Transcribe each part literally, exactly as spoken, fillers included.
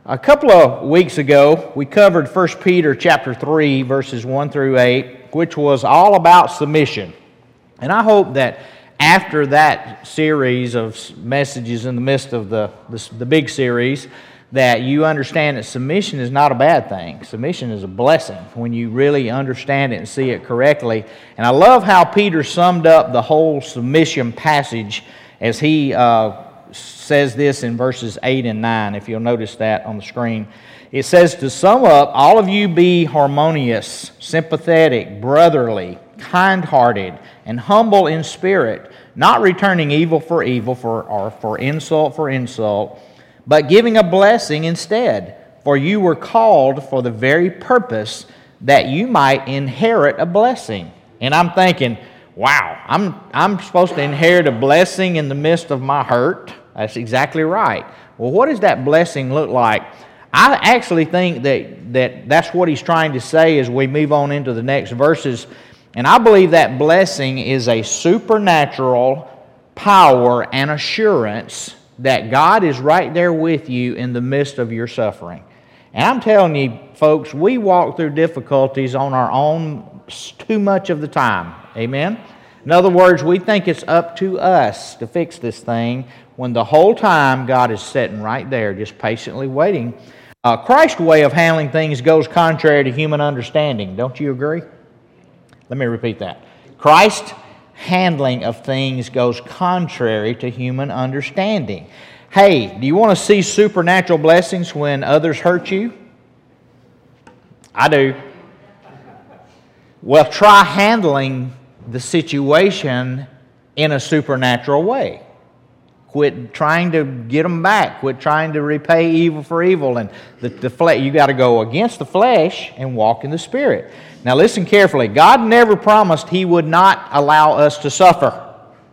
A couple of weeks ago, we covered First Peter chapter three, verses one through eight, which was all about submission. And I hope that after that series of messages in the midst of the, the, the big series, that you understand that submission is not a bad thing. Submission is a blessing when you really understand it and see it correctly. And I love how Peter summed up the whole submission passage as he uh, says this in verses eight and nine, if you'll notice that on the screen. It says, to sum up, all of you be harmonious, sympathetic, brotherly, kind-hearted, and humble in spirit, not returning evil for evil for, or for insult for insult, but giving a blessing instead. For you were called for the very purpose that you might inherit a blessing. And I'm thinking, wow, I'm, I'm supposed to inherit a blessing in the midst of my hurt? That's exactly right. Well, what does that blessing look like? I actually think that, that that's what he's trying to say as we move on into the next verses. And I believe that blessing is a supernatural power and assurance that God is right there with you in the midst of your suffering. And I'm telling you, folks, we walk through difficulties on our own too much of the time. Amen? In other words, we think it's up to us to fix this thing when the whole time God is sitting right there just patiently waiting. Uh, Christ's way of handling things goes contrary to human understanding. Don't you agree? Let me repeat that. Christ's handling of things goes contrary to human understanding. Hey, do you want to see supernatural blessings when others hurt you? I do. Well, try handling the situation in a supernatural way. Quit trying to get them back. Quit trying to repay evil for evil. And the, the flesh, you got to go against the flesh and walk in the Spirit. Now listen carefully. God never promised He would not allow us to suffer.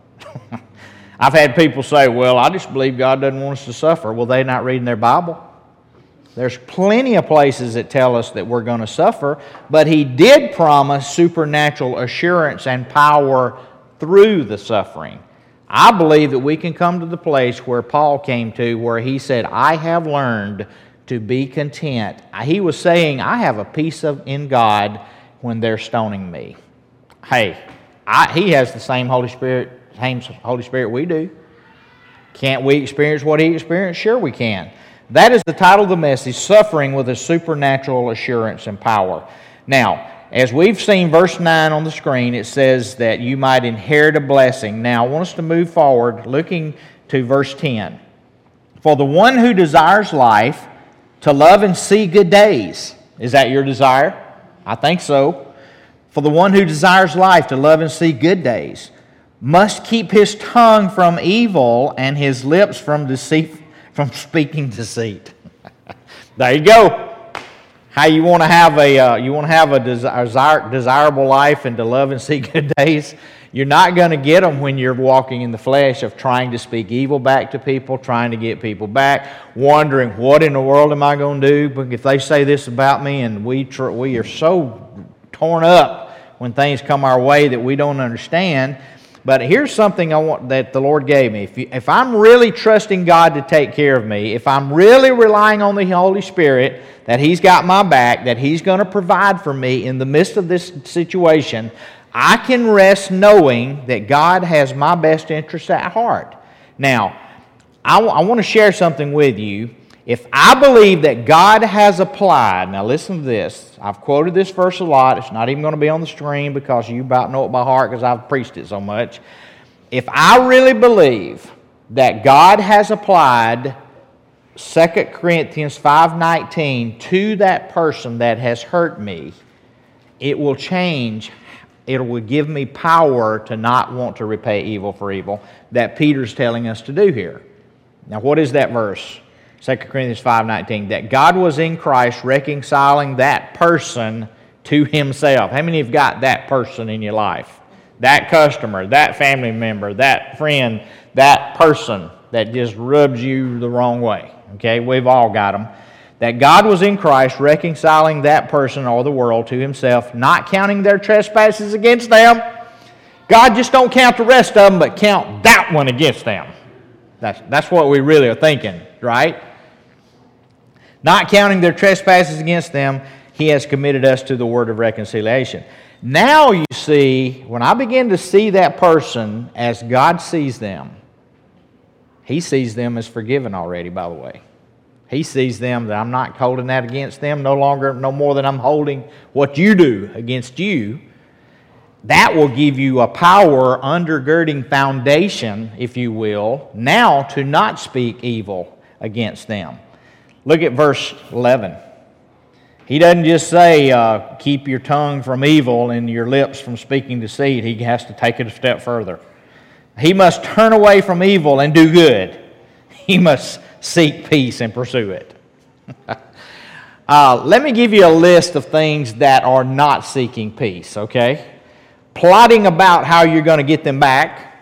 I've had people say, well, I just believe God doesn't want us to suffer. Well, they're not reading their Bible. There's plenty of places that tell us that we're going to suffer, but He did promise supernatural assurance and power through the suffering. I believe that we can come to the place where Paul came to, where he said, I have learned to be content. He was saying, I have a peace of in God when they're stoning me. Hey, I, he has the same Holy Spirit, same Holy Spirit we do. Can't we experience what he experienced? Sure we can. That is the title of the message, Suffering with a Supernatural Assurance and Power. Now, as we've seen verse nine on the screen, it says that you might inherit a blessing. Now, I want us to move forward looking to verse ten. For the one who desires life, to love and see good days. Is that your desire? I think so. For the one who desires life, to love and see good days, must keep his tongue from evil and his lips from deceit, from speaking deceit. There you go. How you want to have a uh, you want to have a desire, desirable life and to love and see good days? You're not going to get them when you're walking in the flesh of trying to speak evil back to people, trying to get people back, wondering what in the world am I going to do? But if they say this about me, and we tr- we are so torn up when things come our way that we don't understand. But here's something I want that the Lord gave me. If, you, if I'm really trusting God to take care of me, if I'm really relying on the Holy Spirit, that He's got my back, that He's going to provide for me in the midst of this situation, I can rest knowing that God has my best interest at heart. Now, I, w- I want to share something with you. If I believe that God has applied, now listen to this. I've quoted this verse a lot. It's not even going to be on the screen because you about know it by heart because I've preached it so much. If I really believe that God has applied Second Corinthians five nineteen to that person that has hurt me, it will change. It will give me power to not want to repay evil for evil that Peter's telling us to do here. Now, what is that verse? Second Corinthians five nineteen, that God was in Christ reconciling that person to Himself. How many have got that person in your life? That customer, that family member, that friend, that person that just rubs you the wrong way. Okay, we've all got them. That God was in Christ reconciling that person or the world to Himself, not counting their trespasses against them. God just don't count the rest of them, but count that one against them. That's, that's what we really are thinking, right? Not counting their trespasses against them, he has committed us to the word of reconciliation. Now you see, when I begin to see that person as God sees them, he sees them as forgiven already, by the way. He sees them that I'm not holding that against them no longer, no more than I'm holding what you do against you. That will give you a power, undergirding foundation, if you will, now to not speak evil against them. Look at verse eleven. He doesn't just say, uh, keep your tongue from evil and your lips from speaking deceit. He has to take it a step further. He must turn away from evil and do good. He must seek peace and pursue it. uh, let me give you a list of things that are not seeking peace, okay? Plotting about how you're going to get them back.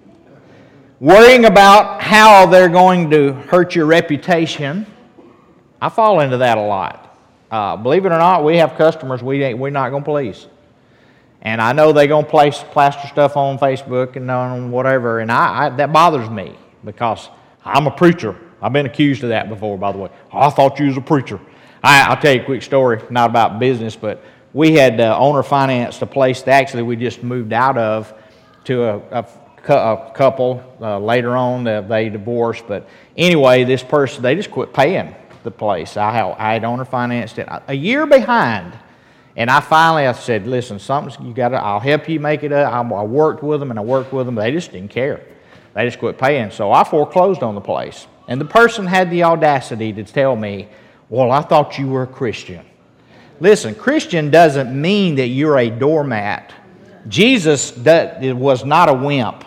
Worrying about how they're going to hurt your reputation. I fall into that a lot. Uh, believe it or not, we have customers we ain't, we're not going to please. And I know they're going to place plaster stuff on Facebook and on whatever, and I, I that bothers me because I'm a preacher. I've been accused of that before, by the way. Oh, I thought you was a preacher. I, I'll tell you a quick story, not about business, but we had uh, owner financed a place that actually we just moved out of to a, a, a couple uh, later on. Uh, they divorced, but anyway, this person, they just quit paying the place. I, I had owner financed it a year behind, and I finally I said, "Listen, something's you got to. I'll help you make it up." I, I worked with them and I worked with them. But they just didn't care. They just quit paying. So I foreclosed on the place, and the person had the audacity to tell me, "Well, I thought you were a Christian." Listen, Christian doesn't mean that you're a doormat. Jesus was not a wimp,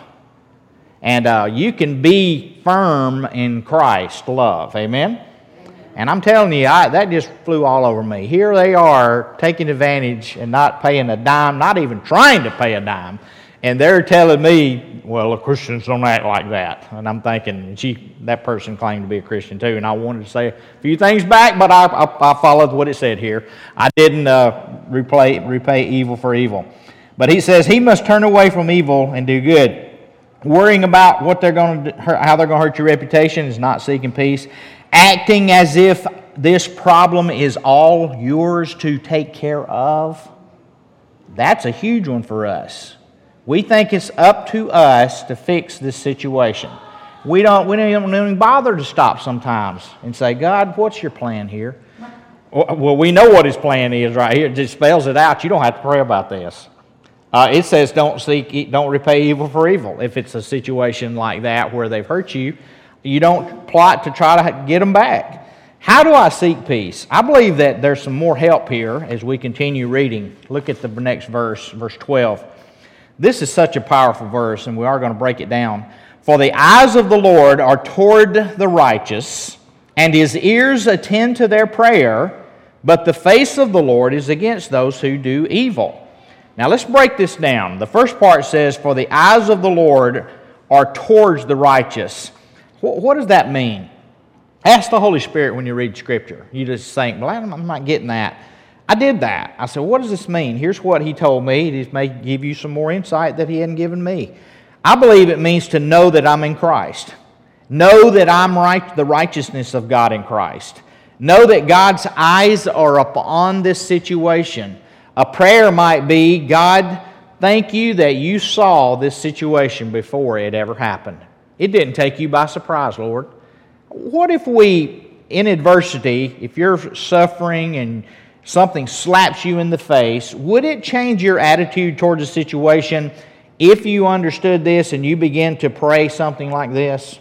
and uh, you can be firm in Christ's love. Amen. And I'm telling you, I, that just flew all over me. Here they are taking advantage and not paying a dime, not even trying to pay a dime. And they're telling me, well, the Christians don't act like that. And I'm thinking, gee, that person claimed to be a Christian too. And I wanted to say a few things back, but I, I, I followed what it said here. I didn't uh, repay, repay evil for evil. But he says he must turn away from evil and do good. Worrying about what they're going to, how they're going to hurt your reputation is not seeking peace. Acting as if this problem is all yours to take care of, that's a huge one for us. We think it's up to us to fix this situation. We don't, we don't even bother to stop sometimes and say, God, what's your plan here? Well, we know what his plan is right here. It just spells it out. You don't have to pray about this. Uh, it says don't seek, don't repay evil for evil. If it's a situation like that where they've hurt you, you don't plot to try to get them back. How do I seek peace? I believe that there's some more help here as we continue reading. Look at the next verse, verse twelve. This is such a powerful verse, and we are going to break it down. For the eyes of the Lord are toward the righteous, and his ears attend to their prayer, but the face of the Lord is against those who do evil. Now let's break this down. The first part says, for the eyes of the Lord are towards the righteous. What does that mean? Ask the Holy Spirit when you read Scripture. You just think, well, I'm not getting that. I did that. I said, what does this mean? Here's what he told me. It may give you some more insight that he hadn't given me. I believe it means to know that I'm in Christ. Know that I'm right, the righteousness of God in Christ. Know that God's eyes are upon this situation. A prayer might be, God, thank you that you saw this situation before it ever happened. It didn't take you by surprise, Lord. What if we, in adversity, if you're suffering and something slaps you in the face, would it change your attitude towards the situation if you understood this and you begin to pray something like this?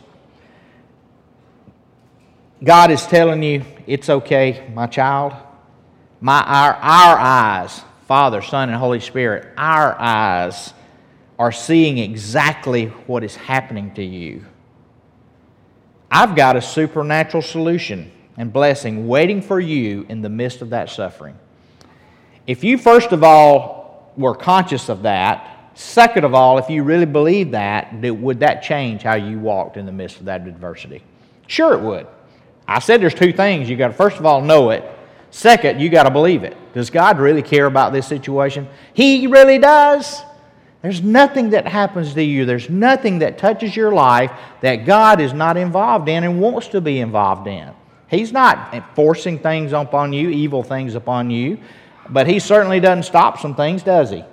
God is telling you, it's okay, my child. My, our, our eyes, Father, Son, and Holy Spirit, our eyes are seeing exactly what is happening to you. I've got a supernatural solution and blessing waiting for you in the midst of that suffering. If you, first of all, were conscious of that, second of all, if you really believe that, would that change how you walked in the midst of that adversity? Sure it would. I said there's two things. You got to, first of all, know it. Second, you got to believe it. Does God really care about this situation? He really does. There's nothing that happens to you. There's nothing that touches your life that God is not involved in and wants to be involved in. He's not forcing things upon you, evil things upon you, but He certainly doesn't stop some things, does He?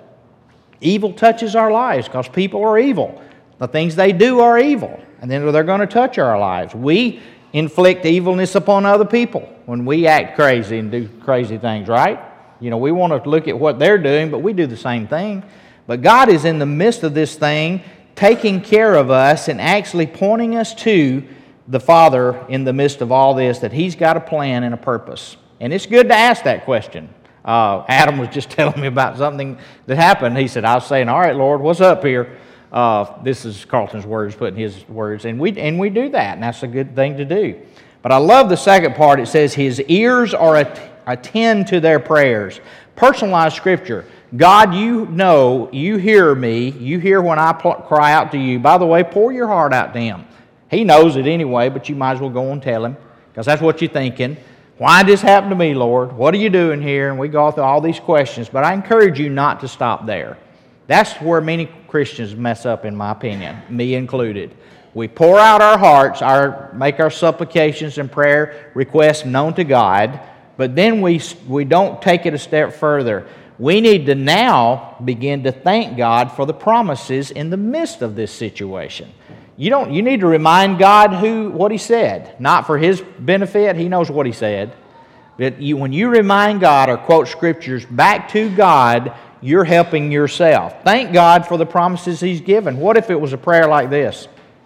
Evil touches our lives because people are evil. The things they do are evil, and then they're going to touch our lives. We inflict evilness upon other people when we act crazy and do crazy things, right? You know, we want to look at what they're doing, but we do the same thing. But God is in the midst of this thing, taking care of us and actually pointing us to the Father in the midst of all this, that He's got a plan and a purpose. And it's good to ask that question. Uh, Adam was just telling me about something that happened. He said, I was saying, all right, Lord, what's up here? Uh, this is Carlton's words, putting his words. And we, and we do that, and that's a good thing to do. But I love the second part. It says, His ears are at, attend to their prayers. Personalized Scripture. God, you know, you hear me. You hear when I pl- cry out to you. By the way, pour your heart out to Him. He knows it anyway, but you might as well go and tell Him, because that's what you're thinking. Why did this happen to me, Lord? What are you doing here? And we go through all these questions. But I encourage you not to stop there. That's where many Christians mess up, in my opinion, me included. We pour out our hearts, our make our supplications and prayer requests known to God, but then we, we don't take it a step further. We need to now begin to thank God for the promises in the midst of this situation. You don't. You need to remind God who what He said, not for His benefit. He knows what He said. But you, when you remind God or quote Scriptures back to God, you're helping yourself. Thank God for the promises He's given. What if it was a prayer like this?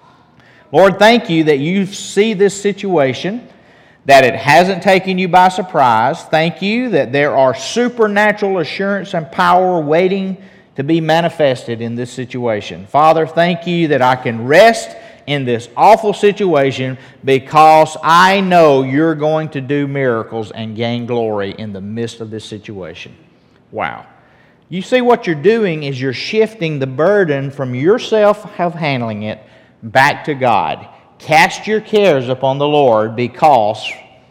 Lord, thank you that you see this situation, that it hasn't taken you by surprise. Thank you that there are supernatural assurance and power waiting to be manifested in this situation. Father, thank you that I can rest in this awful situation because I know you're going to do miracles and gain glory in the midst of this situation. Wow. You see, what you're doing is you're shifting the burden from yourself of handling it back to God. Cast your cares upon the Lord because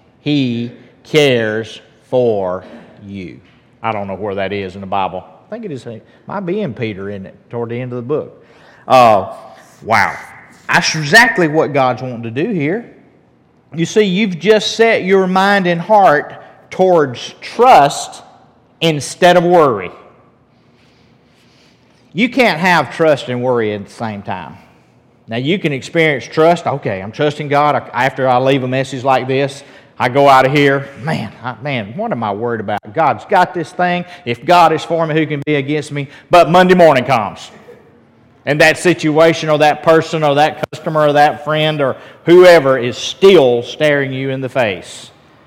He cares for you. I don't know where that is in the Bible. I think it is. It might be in Peter, isn't it? Toward the end of the book. Uh, wow. That's exactly what God's wanting to do here. You see, you've just set your mind and heart towards trust instead of worry. You can't have trust and worry at the same time. Now, you can experience trust. Okay, I'm trusting God. After I leave a message like this, I go out of here. Man, I, man, what am I worried about? God's got this thing. If God is for me, who can be against me? But Monday morning comes. And that situation or that person or that customer or that friend or whoever is still staring you in the face.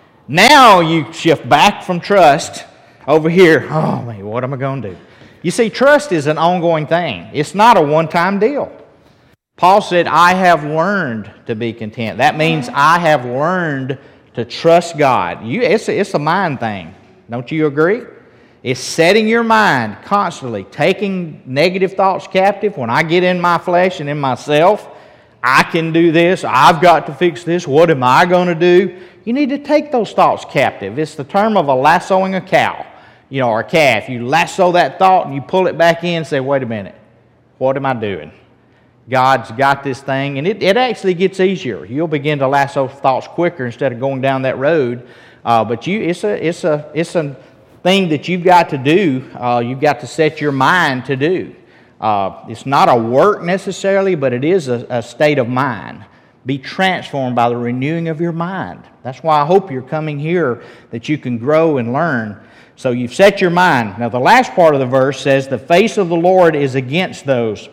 Now you shift back from trust over here. Oh, man, what am I going to do? You see, trust is an ongoing thing. It's not a one-time deal. Paul said, I have learned to be content. That means I have learned to trust God. You, it's, a, it's a mind thing. Don't you agree? It's setting your mind constantly, taking negative thoughts captive. When I get in my flesh and in myself, I can do this. I've got to fix this. What am I going to do? You need to take those thoughts captive. It's the term of a lassoing a cow, you know, or a calf. You lasso that thought and you pull it back in and say, wait a minute, what am I doing? God's got this thing, and it, it actually gets easier. You'll begin to lasso thoughts quicker instead of going down that road. Uh, but you, it's a, it's a, it's a thing that you've got to do. Uh, you've got to set your mind to do. Uh, it's not a work necessarily, but it is a, a state of mind. Be transformed by the renewing of your mind. That's why I hope you're coming here, that you can grow and learn. So you've set your mind. Now the last part of the verse says, the face of the Lord is against those.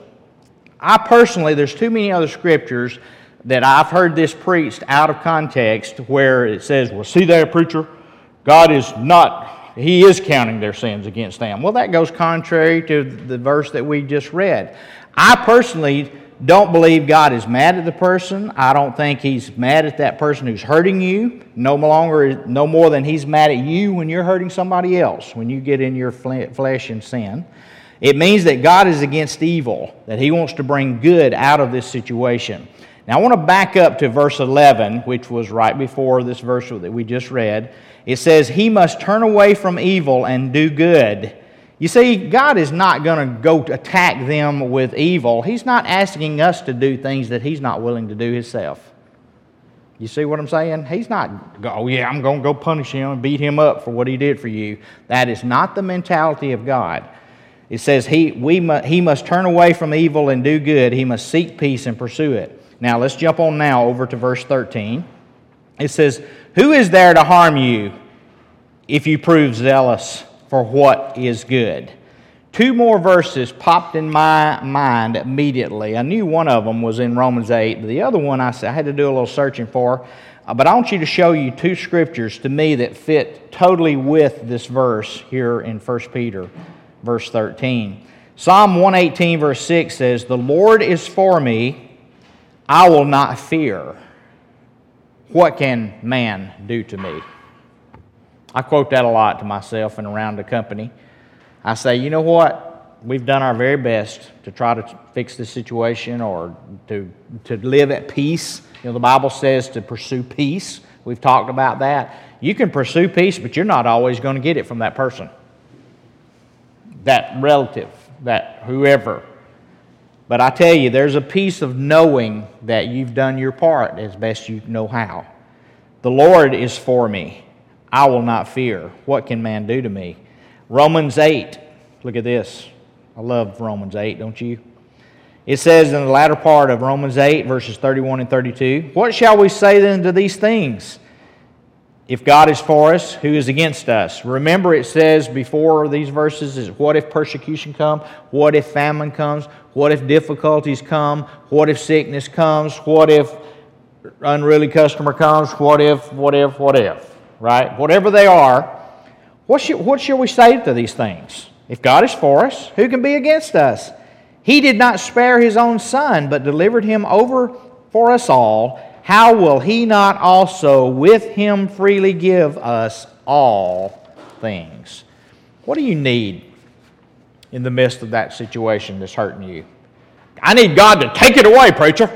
I personally, there's too many other scriptures that I've heard this preached out of context where it says, well, see there, preacher, God is not, He is counting their sins against them. Well, that goes contrary to the verse that we just read. I personally don't believe God is mad at the person. I don't think He's mad at that person who's hurting you. No longer, no more than He's mad at you when you're hurting somebody else, when you get in your flesh and sin. It means that God is against evil, that He wants to bring good out of this situation. Now I want to back up to verse eleven, which was right before this verse that we just read. It says, He must turn away from evil and do good. You see, God is not going to go attack them with evil. He's not asking us to do things that He's not willing to do Himself. You see what I'm saying? He's not, oh yeah, I'm going to go punish him and beat him up for what he did for you. That is not the mentality of God. It says he, we mu- he must turn away from evil and do good. He must seek peace and pursue it. Now let's jump on now over to verse thirteen. It says, who is there to harm you if you prove zealous for what is good? Two more verses popped in my mind immediately. I knew one of them was in Romans eight, but the other one I had to do a little searching for. Uh, but I want you to show you two scriptures to me that fit totally with this verse here in First Peter, verse thirteen. Psalm one eighteen, verse six says, the Lord is for me, I will not fear. What can man do to me? I quote that a lot to myself and around the company. I say, you know what? We've done our very best to try to fix the situation or to, to live at peace. You know, the Bible says to pursue peace. We've talked about that. You can pursue peace, but you're not always going to get it from that person, that relative, that whoever. But I tell you, there's a piece of knowing that you've done your part as best you know how. The Lord is for me. I will not fear. What can man do to me? Romans eight. Look at this. I love Romans eight, don't you? It says in the latter part of Romans eight, verses thirty-one and thirty-two, what shall we say then to these things? If God is for us, who is against us? Remember it says before these verses is what if persecution comes? What if famine comes? What if difficulties come? What if sickness comes? What if unruly customer comes? What if, what if, what if? Right? Whatever they are, what should, what shall we say to these things? If God is for us, who can be against us? He did not spare His own Son, but delivered Him over for us all. How will He not also with Him freely give us all things? What do you need in the midst of that situation that's hurting you? I need God to take it away, preacher.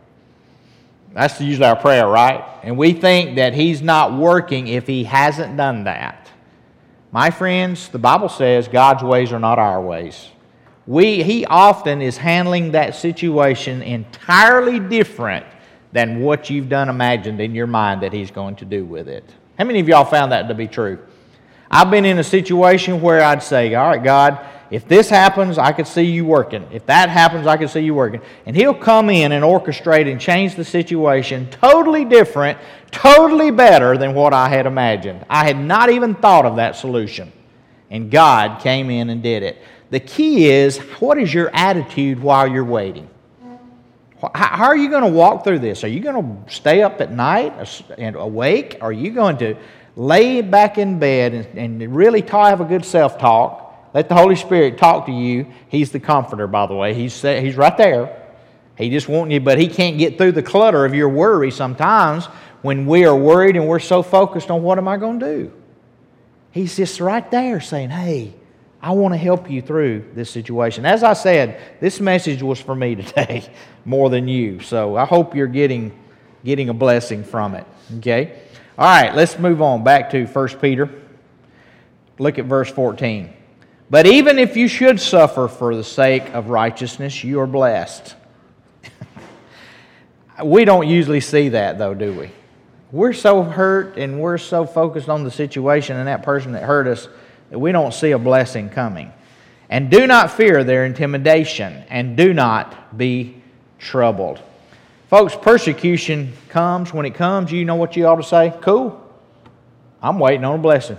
That's usually our prayer, right? And we think that He's not working if He hasn't done that. My friends, the Bible says God's ways are not our ways. We, He often is handling that situation entirely different than what you've done imagined in your mind that He's going to do with it. How many of y'all found that to be true? I've been in a situation where I'd say, all right, God, if this happens, I could see you working. If that happens, I could see you working. And He'll come in and orchestrate and change the situation totally different, totally better than what I had imagined. I had not even thought of that solution. And God came in and did it. The key is, what is your attitude while you're waiting? How are you going to walk through this? Are you going to stay up at night and awake? Are you going to lay back in bed and, and really talk, have a good self-talk? Let the Holy Spirit talk to you. He's the comforter, by the way. He's, he's right there. He just wants you, but He can't get through the clutter of your worry sometimes when we are worried and we're so focused on what am I going to do. He's just right there saying, hey, I want to help you through this situation. As I said, this message was for me today more than you. So I hope you're getting, getting a blessing from it. Okay? All right, let's move on back to First Peter. Look at verse fourteen. But even if you should suffer for the sake of righteousness, you are blessed. We don't usually see that, though, do we? We're so hurt and we're so focused on the situation and that person that hurt us that we don't see a blessing coming. And do not fear their intimidation, and do not be troubled. Folks, persecution comes. When it comes, you know what you ought to say? Cool. I'm waiting on a blessing.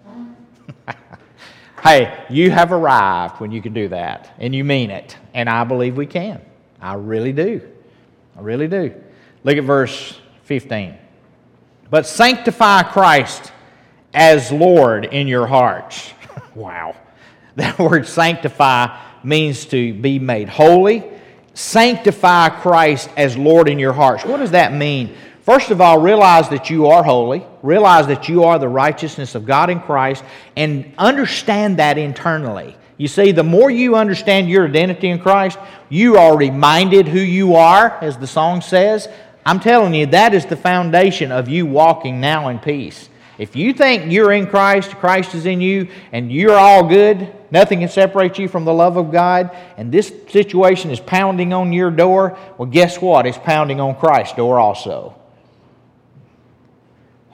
Hey, you have arrived when you can do that, and you mean it. And I believe we can. I really do. I really do. Look at verse fifteen. But sanctify Christ as Lord in your hearts. Wow. That word sanctify means to be made holy. Sanctify Christ as Lord in your hearts. What does that mean? First of all, realize that you are holy. Realize that you are the righteousness of God in Christ, and understand that internally. You see, the more you understand your identity in Christ, you are reminded who you are, as the song says. I'm telling you, that is the foundation of you walking now in peace. If you think you're in Christ, Christ is in you, and you're all good, nothing can separate you from the love of God, and this situation is pounding on your door, well, guess what? It's pounding on Christ's door also.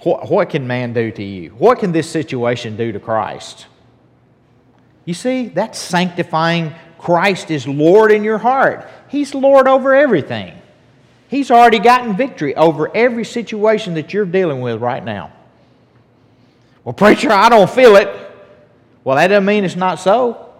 What, what can man do to you? What can this situation do to Christ? You see, that's sanctifying Christ is Lord in your heart. He's Lord over everything. He's already gotten victory over every situation that you're dealing with right now. Well, preacher, I don't feel it. Well, that doesn't mean it's not so.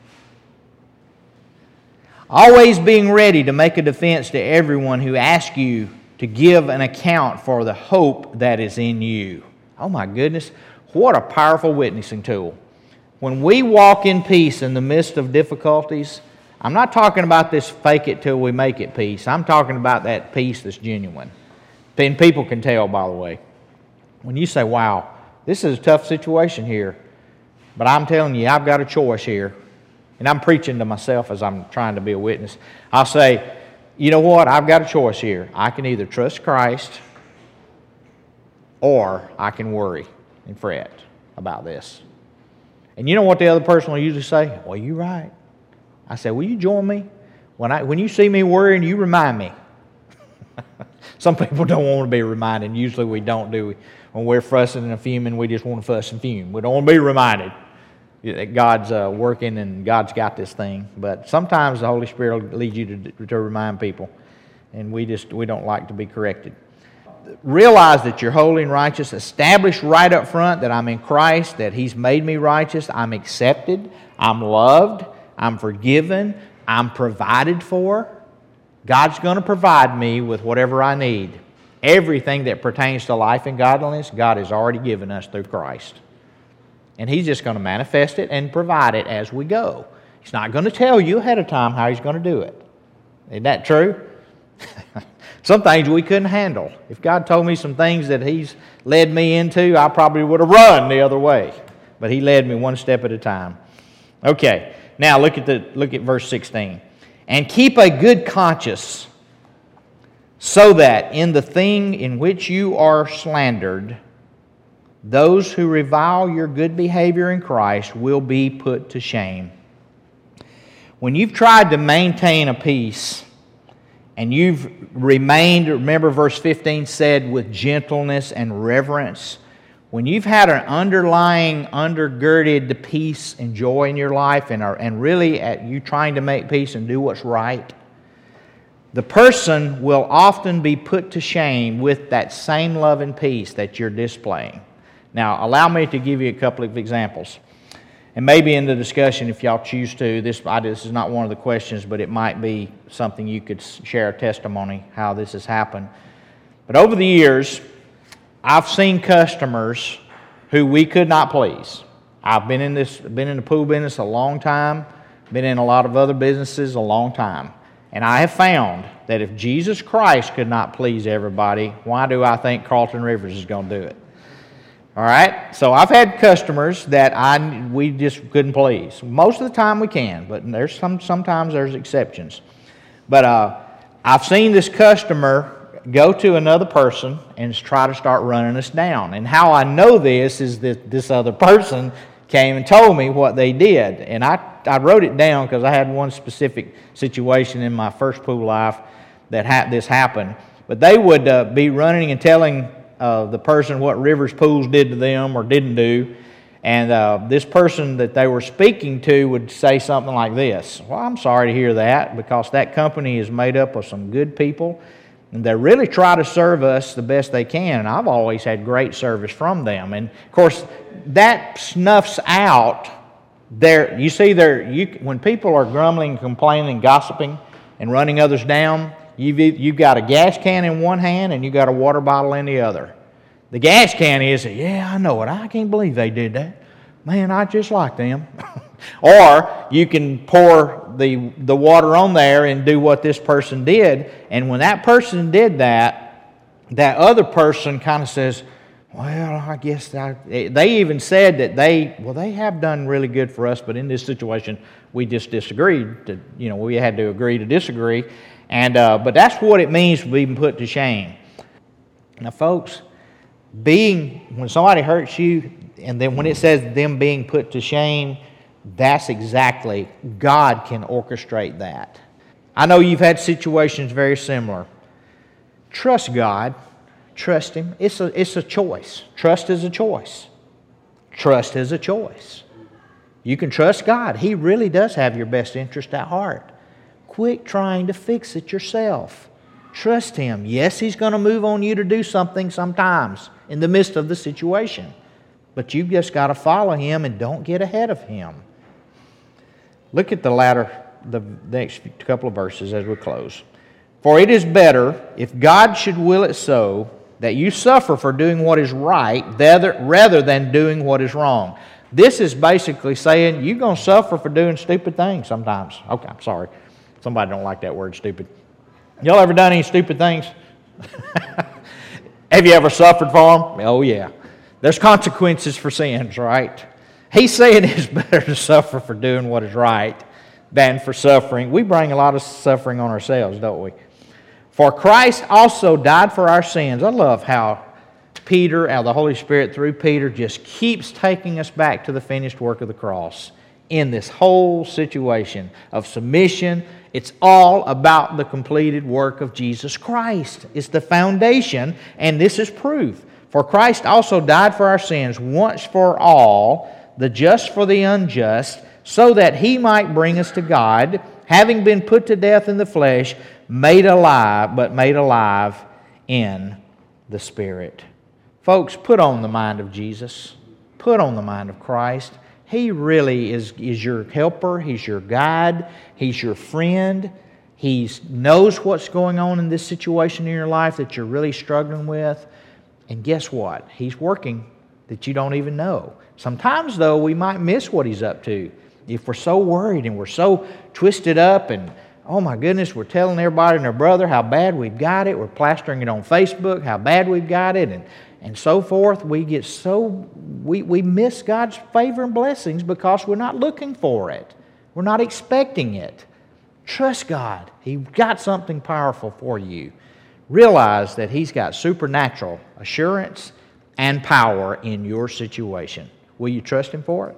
Always being ready to make a defense to everyone who asks you to give an account for the hope that is in you. Oh my goodness, what a powerful witnessing tool. When we walk in peace in the midst of difficulties, I'm not talking about this fake it till we make it peace. I'm talking about that peace that's genuine. And people can tell, by the way. When you say, wow, this is a tough situation here, but I'm telling you, I've got a choice here. And I'm preaching to myself as I'm trying to be a witness. I'll say, you know what? I've got a choice here. I can either trust Christ or I can worry and fret about this. And you know what the other person will usually say? Well, you're right. I say, will you join me? When I when you see me worrying, you remind me. Some people don't want to be reminded. Usually we don't, do we? When we're fussing and fuming, we just want to fuss and fume. We don't want to be reminded that God's uh, working and God's got this thing. But sometimes the Holy Spirit will lead you to, to remind people, and we just we don't like to be corrected. Realize that you're holy and righteous. Establish right up front that I'm in Christ, that He's made me righteous. I'm accepted. I'm loved. I'm forgiven. I'm provided for. God's going to provide me with whatever I need. Everything that pertains to life and godliness, God has already given us through Christ. And He's just going to manifest it and provide it as we go. He's not going to tell you ahead of time how He's going to do it. Isn't that true? Some things we couldn't handle. If God told me some things that He's led me into, I probably would have run the other way. But He led me one step at a time. Okay, now look at the look at verse sixteen. And keep a good conscience, so that in the thing in which you are slandered, those who revile your good behavior in Christ will be put to shame. When you've tried to maintain a peace, and you've remained, remember verse fifteen said, with gentleness and reverence. When you've had an underlying, undergirded peace and joy in your life, and, are, and really at you trying to make peace and do what's right, the person will often be put to shame with that same love and peace that you're displaying. Now, allow me to give you a couple of examples. And maybe in the discussion, if y'all choose to, this, I, this is not one of the questions, but it might be something you could share a testimony how this has happened. But over the years, I've seen customers who we could not please. I've been in this, been in the pool business a long time, been in a lot of other businesses a long time. And I have found that if Jesus Christ could not please everybody, why do I think Carlton Rivers is going to do it? All right? So I've had customers that I we just couldn't please. Most of the time we can, but there's some sometimes there's exceptions. But uh, I've seen this customer go to another person and try to start running us down. And how I know this is that this other person came and told me what they did. And I, I wrote it down because I had one specific situation in my first pool life that ha- this happened. But they would uh, be running and telling uh, the person what Rivers Pools did to them or didn't do. And uh, this person that they were speaking to would say something like this: well, I'm sorry to hear that, because that company is made up of some good people, and they really try to serve us the best they can, and I've always had great service from them. And, of course, that snuffs out their, you see, their, you, when people are grumbling, complaining, gossiping, and running others down, you've, you've got a gas can in one hand and you've got a water bottle in the other. The gas can is, yeah, I know it. I can't believe they did that. Man, I just like them. Or you can pour the, the water on there and do what this person did. And when that person did that, that other person kind of says, well, I guess I, they even said that they, well, they have done really good for us, but in this situation, we just disagreed. To, you know, we had to agree to disagree. And uh, but that's what it means to be put to shame. Now, folks, being, when somebody hurts you, and then when it says them being put to shame, that's exactly, God can orchestrate that. I know you've had situations very similar. Trust God. trust Him. It's a, it's a choice. Trust is a choice. Trust is a choice. You can trust God. He really does have your best interest at heart. Quit trying to fix it yourself. Trust Him. Yes, He's going to move on you to do something sometimes in the midst of the situation. But you've just got to follow Him and don't get ahead of Him. Look at the latter, the next couple of verses as we close. For it is better, if God should will it so, that you suffer for doing what is right rather than doing what is wrong. This is basically saying you're going to suffer for doing stupid things sometimes. Okay, I'm sorry. Somebody don't like that word, stupid. Y'all ever done any stupid things? Have you ever suffered for them? Oh, yeah. There's consequences for sins, right? He's saying it's better to suffer for doing what is right than for suffering. We bring a lot of suffering on ourselves, don't we? For Christ also died for our sins. I love how Peter, how the Holy Spirit through Peter just keeps taking us back to the finished work of the cross in this whole situation of submission. It's all about the completed work of Jesus Christ. It's the foundation, and this is proof. For Christ also died for our sins once for all, the just for the unjust, so that He might bring us to God, having been put to death in the flesh, made alive, but made alive in the Spirit. Folks, put on the mind of Jesus. Put on the mind of Christ. He really is, is your helper. He's your guide. He's your friend. He knows what's going on in this situation in your life that you're really struggling with. And guess what? He's working that you don't even know. Sometimes, though, we might miss what He's up to. If we're so worried and we're so twisted up and, oh my goodness, we're telling everybody and their brother how bad we've got it. We're plastering it on Facebook, how bad we've got it, and, and so forth. We get so, we, we miss God's favor and blessings because we're not looking for it. We're not expecting it. Trust God. He's got something powerful for you. Realize that He's got supernatural assurance and power in your situation. Will you trust Him for it?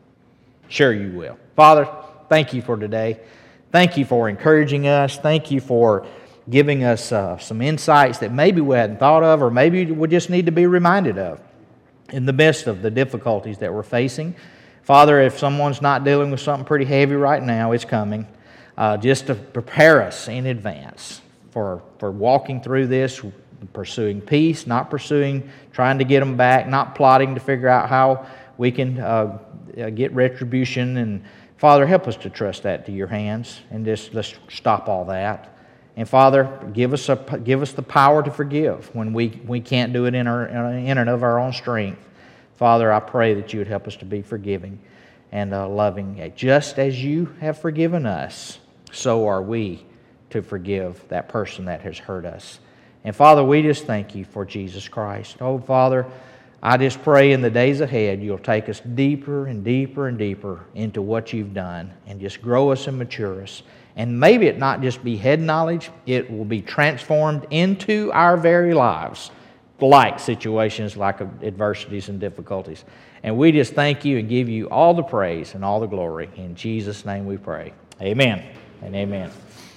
Sure you will. Father, thank You for today. Thank You for encouraging us. Thank You for giving us uh, some insights that maybe we hadn't thought of, or maybe we just need to be reminded of in the midst of the difficulties that we're facing. Father, if someone's not dealing with something pretty heavy right now, it's coming. Uh, just to prepare us in advance for, for walking through this, pursuing peace, not pursuing, trying to get them back, not plotting to figure out how we can uh, get retribution. And Father, help us to trust that to Your hands, and just let's stop all that. And Father, give us a, give us the power to forgive when we, we can't do it in, our, in and of our own strength. Father, I pray that You would help us to be forgiving and uh, loving. Just as You have forgiven us, so are we to forgive that person that has hurt us. And Father, we just thank You for Jesus Christ. Oh, Father, I just pray in the days ahead You'll take us deeper and deeper and deeper into what You've done and just grow us and mature us. And maybe it not just be head knowledge, it will be transformed into our very lives, like situations like adversities and difficulties. And we just thank You and give You all the praise and all the glory. In Jesus' name we pray. Amen and amen.